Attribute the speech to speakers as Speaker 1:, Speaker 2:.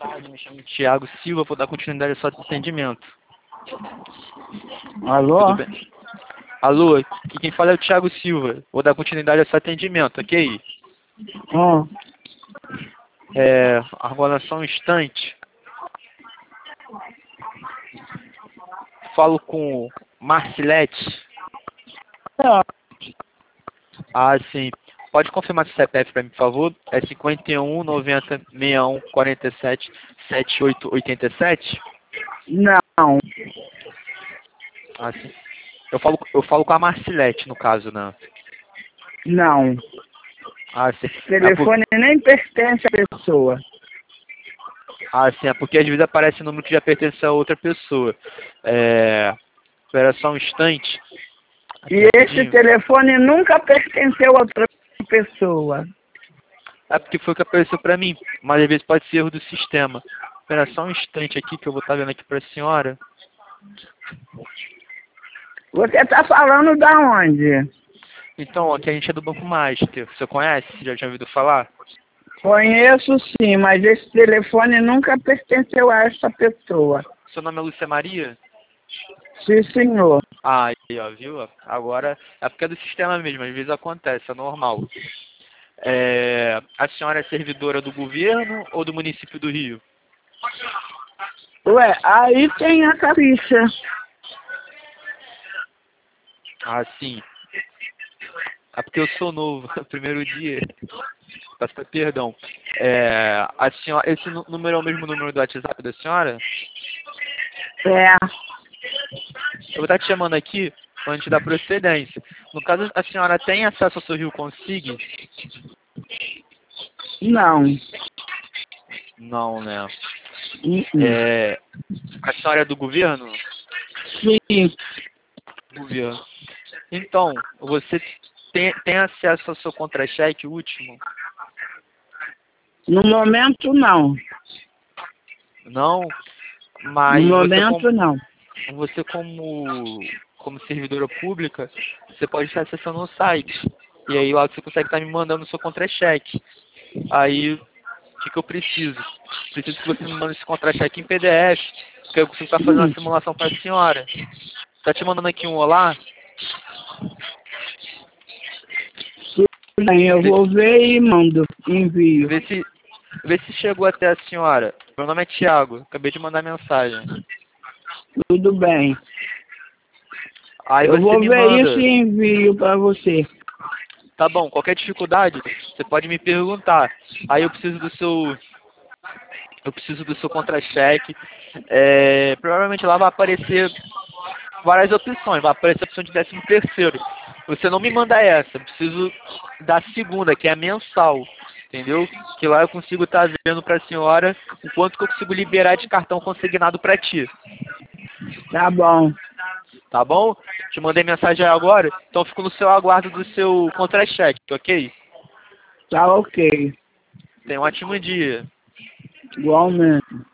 Speaker 1: tarde, me chamo Thiago Silva, vou dar continuidade ao seu atendimento.
Speaker 2: Alô?
Speaker 1: Tudo bem? Alô, aqui quem fala é o Thiago Silva, vou dar continuidade ao seu atendimento, ok? Agora só um instante. Falo com Marcilete. Ah, sim. Pode confirmar seu CPF para mim, por favor? É 51 90 61 47 78 87?
Speaker 2: Não,
Speaker 1: Ah, sim. Eu falo com a Marcilete, no caso, né?
Speaker 2: não.
Speaker 1: Ah, sim.
Speaker 2: O telefone nem pertence à pessoa.
Speaker 1: É porque às vezes aparece o número que já pertence a outra pessoa. Espera só um instante.
Speaker 2: E esse telefone nunca pertenceu a outra pessoa.
Speaker 1: É porque foi o que apareceu para mim, mas às vezes pode ser erro do sistema. Espera só um instante aqui que eu vou estar vendo aqui para a senhora.
Speaker 2: Você está falando da onde?
Speaker 1: Então, aqui a gente é do Banco Master. Você conhece? Já tinha ouvido falar?
Speaker 2: Conheço sim, mas esse telefone nunca pertenceu a essa pessoa.
Speaker 1: Seu nome é Lúcia Maria?
Speaker 2: Sim, senhor.
Speaker 1: Ah, aí, ó, viu? Agora, é porque é do sistema mesmo, às vezes acontece, é normal. A senhora é servidora do governo ou do município do Rio?
Speaker 2: Ué, aí tem a capricha.
Speaker 1: Ah, sim. É porque eu sou novo, primeiro dia. Peço perdão. A senhora, esse número é o mesmo número do WhatsApp da senhora?
Speaker 2: É.
Speaker 1: Eu vou estar te chamando aqui antes da procedência. No caso, a senhora tem acesso ao seu Rio Consig?
Speaker 2: Não.
Speaker 1: Não, né?
Speaker 2: Uh-uh.
Speaker 1: A senhora é do governo?
Speaker 2: Sim.
Speaker 1: Governo. Então, você tem acesso ao seu contra-cheque último?
Speaker 2: No momento, não.
Speaker 1: Não? Mas
Speaker 2: No momento, não.
Speaker 1: você como servidora pública, você pode estar acessando o site. E aí lá você consegue estar me mandando o seu contra-cheque. Aí, o que eu preciso? Preciso que você me mande esse contra-cheque em PDF, porque eu consigo estar fazendo uma simulação para a senhora. Tá te mandando aqui um olá?
Speaker 2: Bem, eu vou ver e mando. Envio.
Speaker 1: Vê se chegou até a senhora. Meu nome é Thiago, acabei de mandar mensagem.
Speaker 2: Tudo bem.
Speaker 1: Aí
Speaker 2: Eu
Speaker 1: você
Speaker 2: vou
Speaker 1: me
Speaker 2: ver
Speaker 1: manda.
Speaker 2: isso e envio para você.
Speaker 1: Tá bom, qualquer dificuldade, você pode me perguntar. Aí eu preciso do seu contra-cheque. Provavelmente lá vai aparecer várias opções. Vai aparecer a opção de 13º. Você não me manda essa, eu preciso da segunda, que é a mensal. Entendeu? Que lá eu consigo estar vendo para a senhora o quanto que eu consigo liberar de cartão consignado para ti.
Speaker 2: Tá bom.
Speaker 1: Tá bom? Te mandei mensagem agora, então fico no seu aguardo do seu contra-cheque, ok?
Speaker 2: Tá ok.
Speaker 1: Tenha um ótimo dia.
Speaker 2: Igualmente.